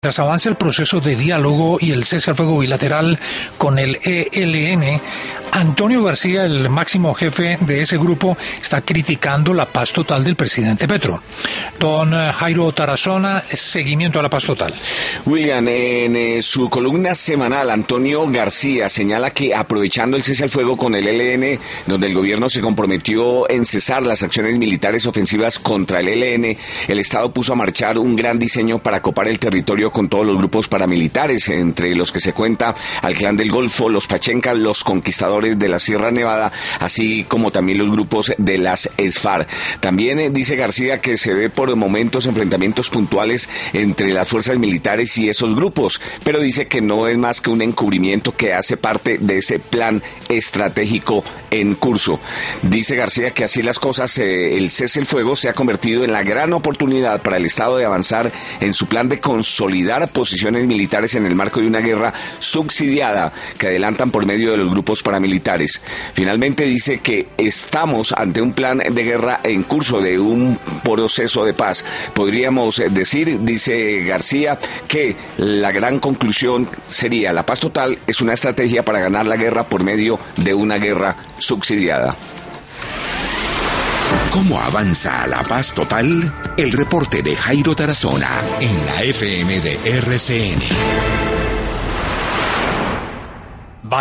Mientras avanza el proceso de diálogo y el cese al fuego bilateral con el ELN, Antonio García, el máximo jefe de ese grupo, está criticando la paz total del presidente Petro. Don Jairo Tarazona, seguimiento a la paz total. William, en su columna semanal, Antonio García señala que aprovechando el cese al fuego con el ELN, donde el gobierno se comprometió en cesar las acciones militares ofensivas contra el ELN, el Estado puso a marchar un gran diseño para copar el territorio con todos los grupos paramilitares, entre los que se cuenta al Clan del Golfo, los Pachencas, los Conquistadores de la Sierra Nevada, así como también los grupos de las ESFAR. También dice García que se ve por momentos enfrentamientos puntuales entre las fuerzas militares y esos grupos, pero dice que no es más que un encubrimiento que hace parte de ese plan estratégico en curso. Dice García que así las cosas, el cese al fuego se ha convertido en la gran oportunidad para el Estado de avanzar en su plan de consolidar posiciones militares en el marco de una guerra subsidiada que adelantan por medio de los grupos paramilitares. Finalmente dice que estamos ante un plan de guerra en curso de un proceso de paz. Podríamos decir, dice García, que la gran conclusión sería: la paz total es una estrategia para ganar la guerra por medio de una guerra subsidiada. ¿Cómo avanza la paz total? El reporte de Jairo Tarazona en la FM de RCN.